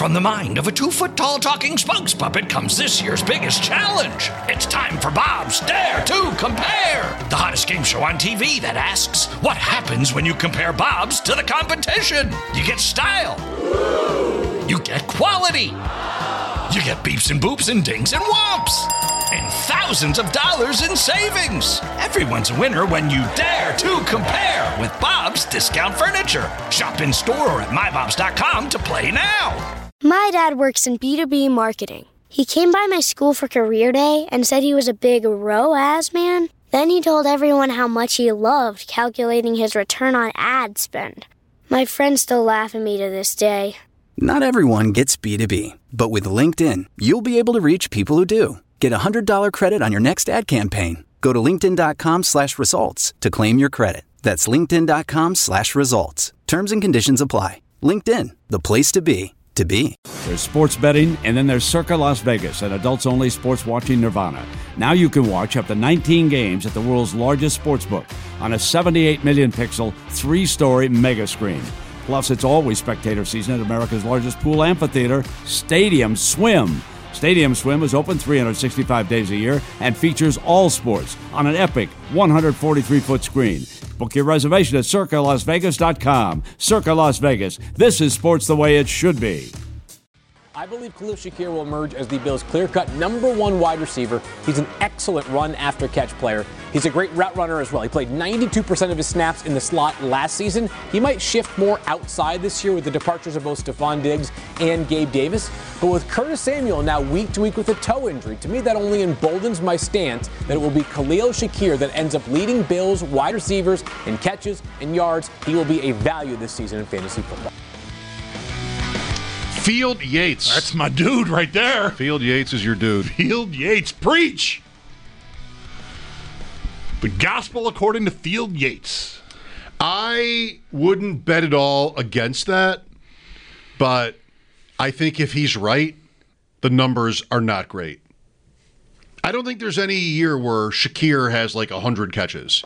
From the mind of a 2-foot-tall talking spokes puppet comes this year's biggest challenge. It's time for Bob's Dare to Compare, the hottest game show on TV that asks, what happens when you compare Bob's to the competition? You get style. You get quality. You get beeps and boops and dings and whomps. And thousands of dollars in savings. Everyone's a winner when you dare to compare with Bob's Discount Furniture. Shop in store or at mybobs.com to play now. My dad works in B2B marketing. He came by my school for career day and said he was a big ROAS man. Then he told everyone how much he loved calculating his return on ad spend. My friends still laugh at me to this day. Not everyone gets B2B, but with LinkedIn, you'll be able to reach people who do. Get a $100 credit on your next ad campaign. Go to linkedin.com/results to claim your credit. That's linkedin.com/results. Terms and conditions apply. LinkedIn, the place to be. There's sports betting, and then there's Circa Las Vegas, an adults-only sports watching nirvana. Now you can watch up to 19 games at the world's largest sportsbook on a 78 million pixel, 3-story mega screen. Plus, it's always spectator season at America's largest pool amphitheater, Stadium Swim. Stadium Swim is open 365 days a year and features all sports on an epic 143-foot screen. Book your reservation at CircaLasVegas.com. Circa Las Vegas. This is sports the way it should be. I believe Khalil Shakir will emerge as the Bills' clear-cut number one wide receiver. He's an excellent run-after-catch player. He's a great route runner as well. He played 92% of his snaps in the slot last season. He might shift more outside this year with the departures of both Stephon Diggs and Gabe Davis. But with Curtis Samuel now week to week with a toe injury, to me that only emboldens my stance that it will be Khalil Shakir that ends up leading Bills wide receivers in catches and yards. He will be a value this season in fantasy football. Field Yates. That's my dude right there. Field Yates is your dude. Field Yates, preach. The gospel according to Field Yates. I wouldn't bet at all against that, but I think if he's right, the numbers are not great. I don't think there's any year where Shakir has like 100 catches.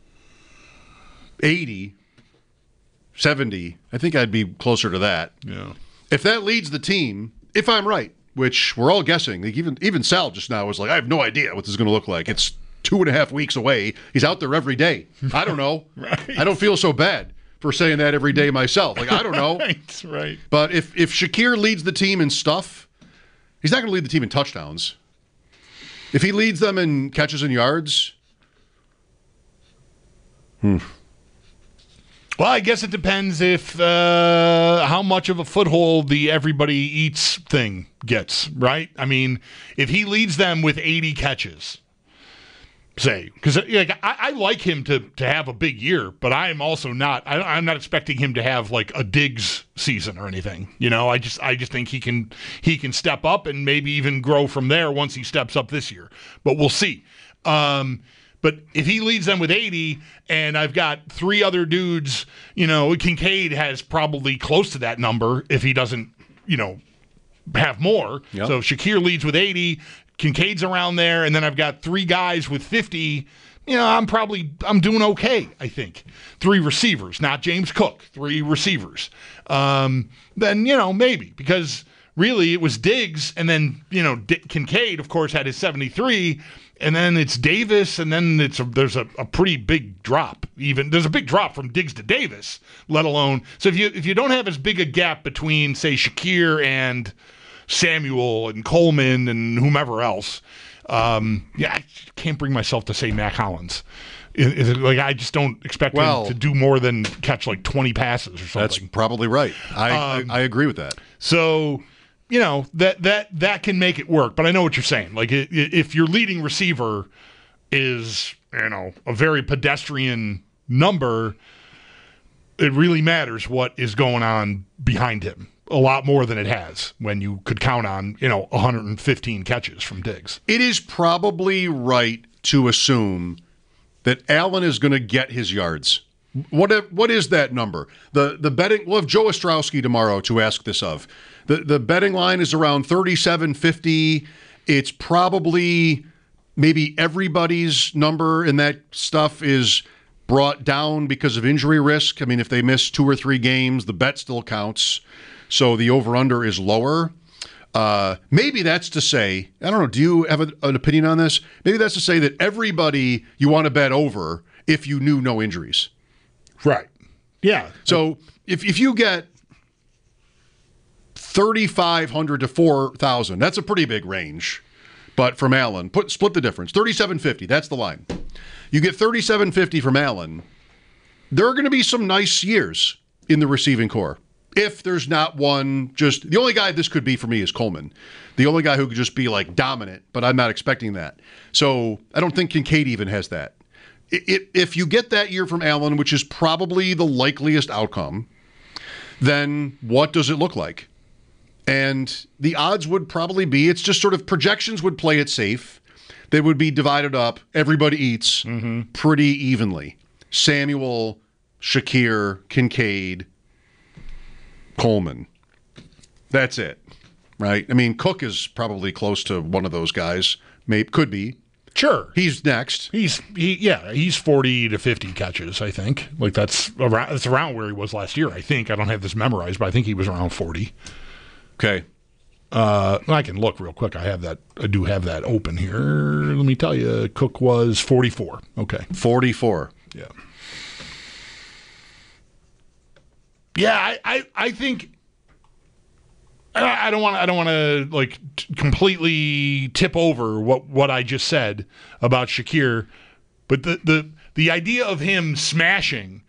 80, 70, I think I'd be closer to that. Yeah. If that leads the team, if I'm right, which we're all guessing, like even Sal just now was like, I have no idea what this is going to look like. It's 2.5 weeks away. He's out there every day. I don't know. Right. I don't feel so bad for saying that every day myself. Like, I don't know. Right. But if Shakir leads the team in stuff, he's not going to lead the team in touchdowns. If he leads them in catches and yards, Well, I guess it depends if how much of a foothold the everybody eats thing gets, right? I mean, if he leads them with 80 catches, say, because I like him to have a big year, but I am also not. I'm not expecting him to have like a Diggs season or anything. You know, I just think he can step up and maybe even grow from there once he steps up this year. But we'll see. But if he leads them with 80 and I've got 3 other dudes, Kincaid has probably close to that number if he doesn't, have more. Yep. So Shakir leads with 80, Kincaid's around there, and then I've got 3 guys with 50. I'm doing okay, I think. 3 receivers, not James Cook, 3 receivers. Then, maybe, because really it was Diggs, and then, Kincaid, of course, had his 73. And then it's Davis, and then there's a pretty big drop. There's a big drop from Diggs to Davis, let alone. So if you don't have as big a gap between, say, Shakir and Samuel and Coleman and whomever else, I can't bring myself to say Mac Hollins. I just don't expect him to do more than catch like 20 passes or something. That's probably right. I agree with that. So. That can make it work, but I know what you're saying. Like, if your leading receiver is, a very pedestrian number, it really matters what is going on behind him. A lot more than it has when you could count on, 115 catches from Diggs. It is probably right to assume that Allen is going to get his yards. What is that number? The betting, we'll have Joe Ostrowski tomorrow to ask this of. The betting line is around 37.50. It's probably maybe everybody's number, and that stuff is brought down because of injury risk. I mean, if they miss 2 or 3 games, the bet still counts. so the over-under is lower. Maybe that's to say, I don't know, do you have an opinion on this? Maybe that's to say that everybody you want to bet over if you knew no injuries. Right. Yeah. So if you get 3,500 to 4,000, that's a pretty big range. But from Allen, split the difference. 3,750, that's the line. You get 3,750 from Allen, there are going to be some nice years in the receiving corps. If there's not one, just the only guy this could be for me is Coleman. The only guy who could just be like dominant, but I'm not expecting that. So I don't think Kincaid even has that. If you get that year from Allen, which is probably the likeliest outcome, then what does it look like? And the odds would probably be, it's just sort of projections would play it safe. They would be divided up. Everybody eats pretty evenly. Samuel, Shakir, Kincaid, Coleman. That's it, right? I mean, Cook is probably close to one of those guys. Maybe could be. Sure. He's next. He's 40 to 50 catches, I think. Like that's around where he was last year, I think. I don't have this memorized, but I think he was around 40. Okay. I can look real quick. I do have that open here. Let me tell you, Cook was 44. Okay. 44. Yeah. Yeah, I think I don't want to like completely tip over what I just said about Shakir, but the idea of him smashing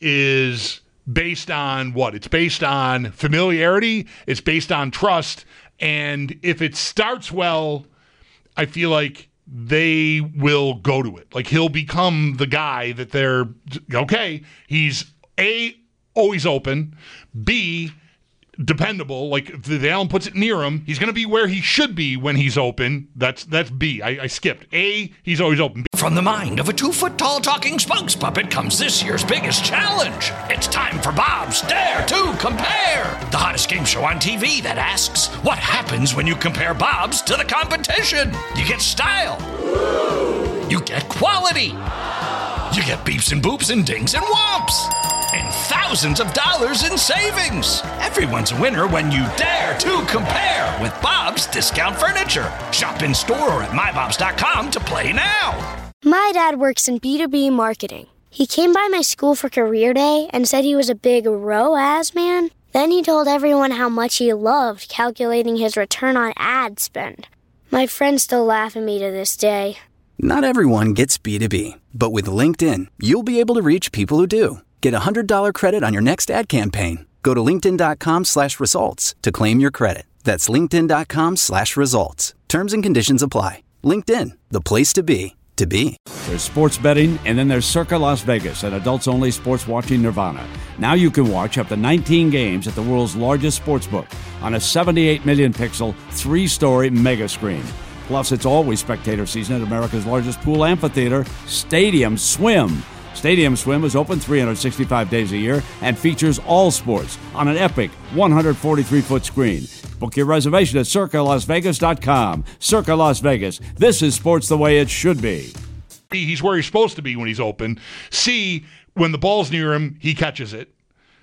is based on what? It's based on familiarity, it's based on trust, and if it starts well, I feel like they will go to it. Like he'll become the guy that they're okay, he's always open. B, dependable. Like if the Allen puts it near him, he's going to be where he should be when he's open. That's B. I skipped. A, he's always open. From the mind of a 2-foot-tall talking spokes puppet comes this year's biggest challenge. It's time for Bob's Dare to Compare, the hottest game show on TV that asks, what happens when you compare Bob's to the competition? You get style. You get quality. You get beeps and boops and dings and whomps. And thousands of dollars in savings. Everyone's a winner when you dare to compare with Bob's Discount Furniture. Shop in store or at mybobs.com to play now. My dad works in B2B marketing. He came by my school for career day and said he was a big ROAS man. Then he told everyone how much he loved calculating his return on ad spend. My friends still laugh at me to this day. Not everyone gets B2B, but with LinkedIn, you'll be able to reach people who do. Get a $100 credit on your next ad campaign. Go to linkedin.com/results to claim your credit. That's linkedin.com/results. Terms and conditions apply. LinkedIn, the place to be, to be. There's sports betting, and then there's Circa Las Vegas, an adults-only sports watching nirvana. Now you can watch up to 19 games at the world's largest sportsbook on a 78 million pixel, 3-story mega screen. Plus, it's always spectator season at America's largest pool amphitheater, Stadium Swim. Stadium Swim is open 365 days a year and features all sports on an epic 143-foot screen. Book your reservation at CircaLasVegas.com. Circa Las Vegas. This is sports the way it should be. He's where he's supposed to be when he's open. C, when the ball's near him, he catches it.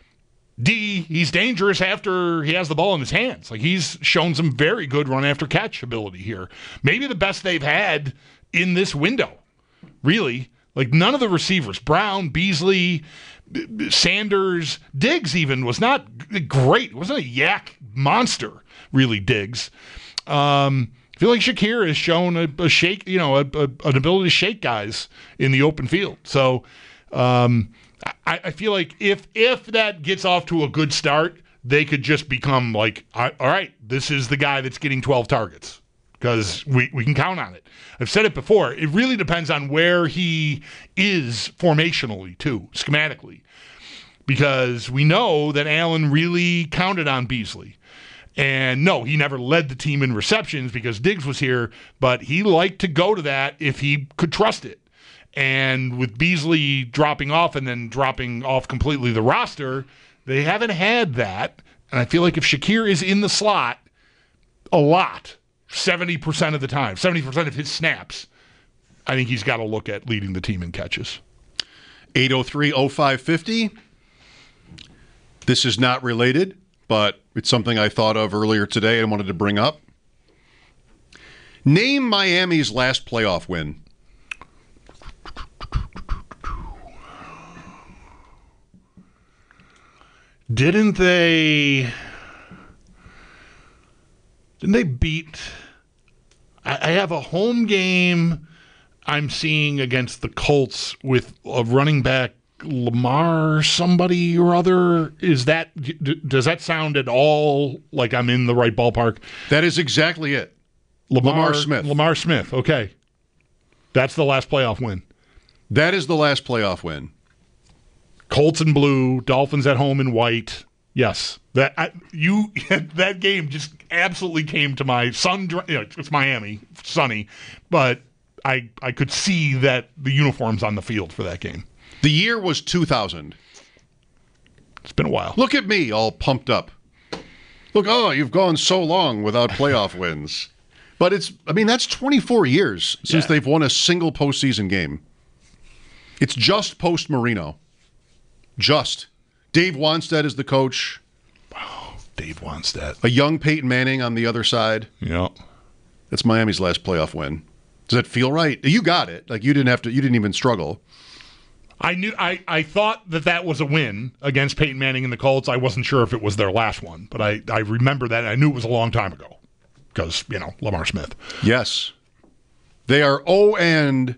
D, he's dangerous after he has the ball in his hands. Like he's shown some very good run after catch ability here. Maybe the best they've had in this window, really. Like none of the receivers, Brown, Beasley, Sanders, Diggs even was not great. It wasn't a yak monster, really, Diggs. I feel like Shakir has shown a shake, an ability to shake guys in the open field. So I feel like if that gets off to a good start, they could just become like, all right, this is the guy that's getting 12 targets. Because we can count on it. I've said it before. It really depends on where he is formationally, too, schematically. Because we know that Allen really counted on Beasley. And no, he never led the team in receptions because Diggs was here, but he liked to go to that if he could trust it. And with Beasley dropping off and then dropping off completely the roster, they haven't had that. And I feel like if Shakir is in the slot a lot, 70% of the time, 70% of his snaps, I think he's got to look at leading the team in catches. 803-0550. This is not related, but it's something I thought of earlier today and wanted to bring up. Name Miami's last playoff win. Didn't they beat... I have a home game I'm seeing against the Colts with a running back, Lamar somebody or other. Does that sound at all like I'm in the right ballpark? That is exactly it. Lamar Smith. Lamar Smith, okay. That's the last playoff win. That is the last playoff win. Colts in blue, Dolphins at home in white. Yes. That game just absolutely came to my sun. It's Miami, sunny, but I could see that the uniforms on the field for that game. The year was 2000. It's been a while. Look at me, all pumped up. Look, you've gone so long without playoff wins. But that's 24 years since they've won a single postseason game. It's just post-Marino. Just. Dave Wanstead is the coach. Wow, Dave Wanstead. A young Peyton Manning on the other side. Yeah. That's Miami's last playoff win. Does that feel right? You got it. Like you didn't even struggle. I thought that was a win against Peyton Manning and the Colts. I wasn't sure if it was their last one, but I remember that. I knew it was a long time ago because, Lamar Smith. Yes. They are 0-5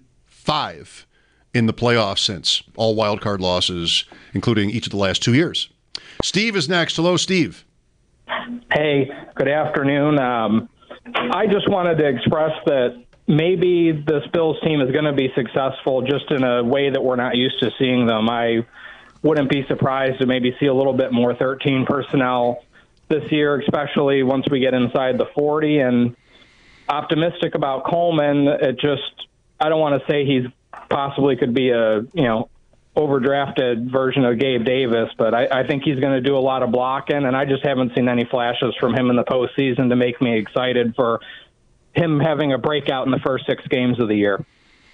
in the playoffs since. All wild card losses, including each of the last 2 years. Steve is next. Hello, Steve. Hey, good afternoon. I just wanted to express that maybe this Bills team is going to be successful just in a way that we're not used to seeing them. I wouldn't be surprised to maybe see a little bit more 13 personnel this year, especially once we get inside the 40. And optimistic about Coleman. I don't want to say he's possibly could be a, overdrafted version of Gabe Davis, but I think he's going to do a lot of blocking, and I just haven't seen any flashes from him in the postseason to make me excited for him having a breakout in the first 6 games of the year.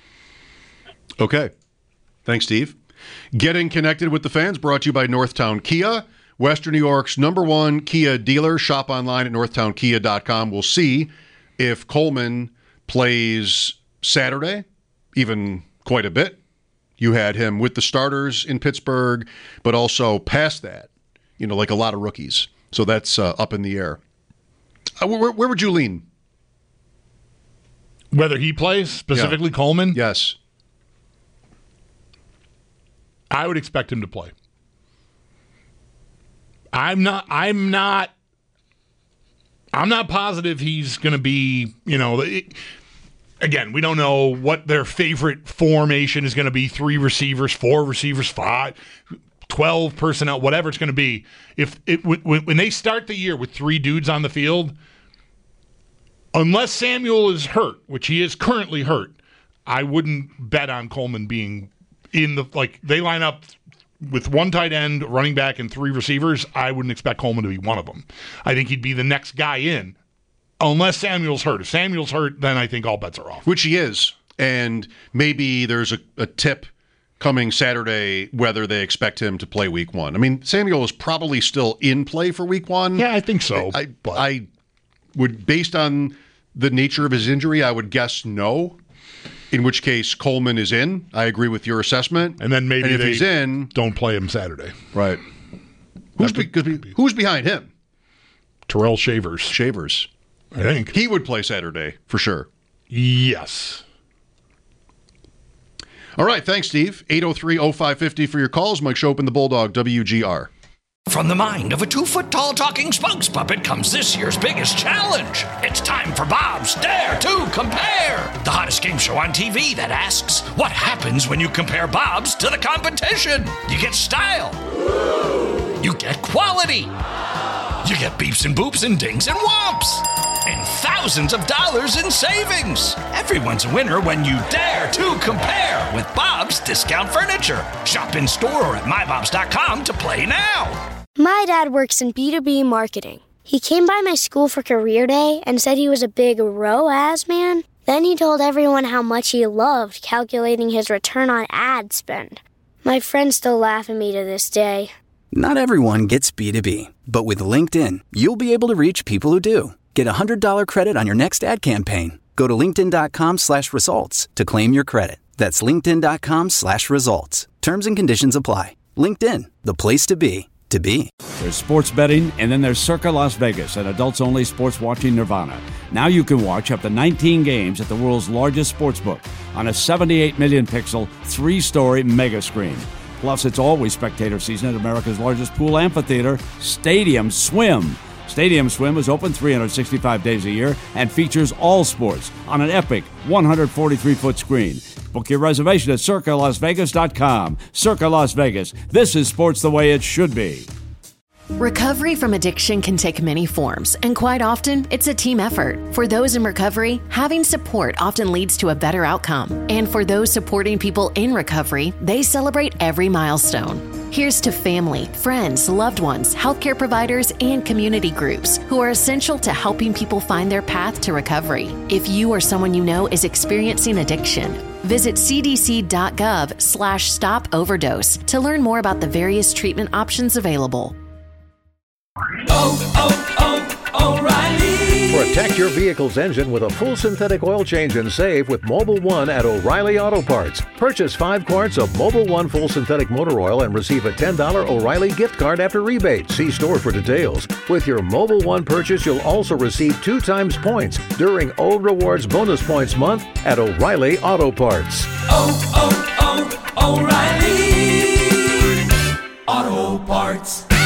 Okay. Thanks, Steve. Getting connected with the fans brought to you by Northtown Kia, Western New York's #1 Kia dealer. Shop online at northtownkia.com. We'll see if Coleman plays Saturday, even quite a bit. You had him with the starters in Pittsburgh, but also past that, like a lot of rookies. So that's up in the air. Where would you lean? Whether he plays, specifically Coleman? Yes. I would expect him to play. I'm not positive he's going to be, again, we don't know what their favorite formation is going to be. 3 receivers, 4 receivers, 5, 12 personnel, whatever it's going to be. When they start the year with 3 dudes on the field, unless Samuel is hurt, which he is currently hurt, I wouldn't bet on Coleman being they line up with 1 tight end, running back, and 3 receivers. I wouldn't expect Coleman to be one of them. I think he'd be the next guy in. Unless Samuel's hurt. If Samuel's hurt, then I think all bets are off. Which he is. And maybe there's a tip coming Saturday whether they expect him to play week 1. Samuel is probably still in play for week 1. Yeah, I think so. I would, based on the nature of his injury, I would guess no. In which case, Coleman is in. I agree with your assessment. And then maybe if he's in, don't play him Saturday. Right. Who's behind him? Terrell Shavers. Shavers. I think. He would play Saturday, for sure. Yes. All right, thanks, Steve. 803-0550 for your calls. Mike Schopen, the Bulldog, WGR. From the mind of a 2-foot-tall talking spokes puppet comes this year's biggest challenge. It's time for Bob's Dare to Compare, the hottest game show on TV that asks, what happens when you compare Bob's to the competition? You get style. You get quality. You get beeps and boops and dings and whomps. And thousands of dollars in savings. Everyone's a winner when you dare to compare with Bob's Discount Furniture. Shop in store or at mybobs.com to play now. My dad works in B2B marketing. He came by my school for career day and said he was a big ROAS man. Then he told everyone how much he loved calculating his return on ad spend. My friends still laugh at me to this day. Not everyone gets B2B, but with LinkedIn, you'll be able to reach people who do. Get a $100 credit on your next ad campaign. Go to linkedin.com/results to claim your credit. That's linkedin.com/results. Terms and conditions apply. LinkedIn, the place to be, to be. There's sports betting, and then there's Circa Las Vegas, an adults-only sports watching nirvana. Now you can watch up to 19 games at the world's largest sportsbook on a 78 million pixel, 3-story mega screen. Plus, it's always spectator season at America's largest pool amphitheater, Stadium Swim. Stadium Swim is open 365 days a year and features all sports on an epic 143-foot screen. Book your reservation at CircaLasVegas.com. Circa Las Vegas. This is sports the way it should be. Recovery from addiction can take many forms, and quite often, it's a team effort. For those in recovery, having support often leads to a better outcome. And for those supporting people in recovery, they celebrate every milestone. Here's to family, friends, loved ones, healthcare providers, and community groups who are essential to helping people find their path to recovery. If you or someone you know is experiencing addiction, visit cdc.gov/stop overdose to learn more about the various treatment options available. O'Reilly. Protect your vehicle's engine with a full synthetic oil change and save with Mobil 1 at O'Reilly Auto Parts. Purchase 5 quarts of Mobil 1 full synthetic motor oil and receive a $10 O'Reilly gift card after rebate. See store for details. With your Mobil 1 purchase, you'll also receive 2 times points during O Rewards Bonus Points Month at O'Reilly Auto Parts. O'Reilly Auto Parts.